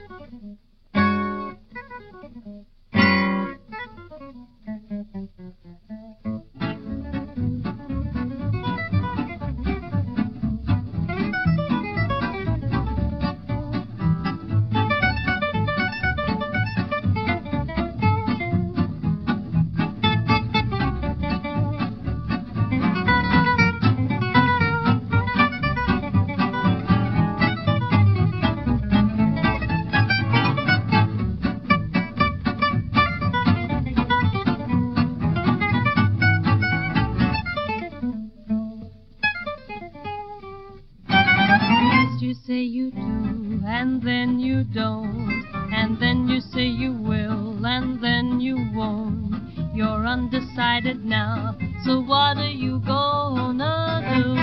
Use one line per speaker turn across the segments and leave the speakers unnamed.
You say you do, and then you don't, and then you say you will, and then you won't. You're undecided now, so what are you gonna do?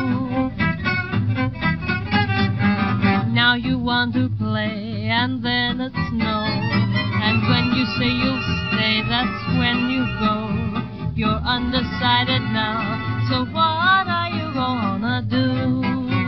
Now you want to play, and then it's no, and when you say you'll stay, that's when you go. You're undecided now, so what are you gonna do?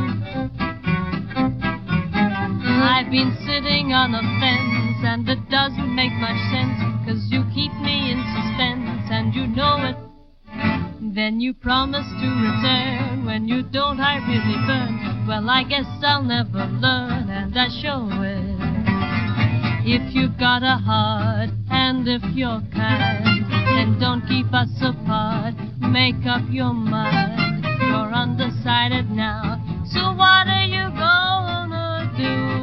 I've been sitting on a fence, and it doesn't make much sense, 'cause you keep me in suspense, and you know it. Then you promise to return. When you don't, I really burn. Well, I guess I'll never learn, and I show it. If you've got a heart, and if you're kind, then don't keep us apart. Make up your mind. You're undecided now, so what are you gonna do?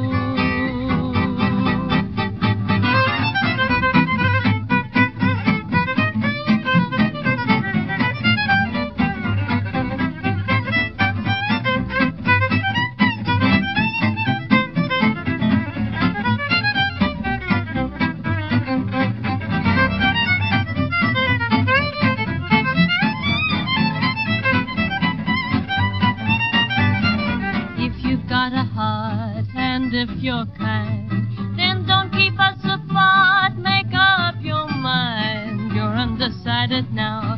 Got a heart, and if you're kind, then don't keep us apart. Make up your mind. You're undecided now,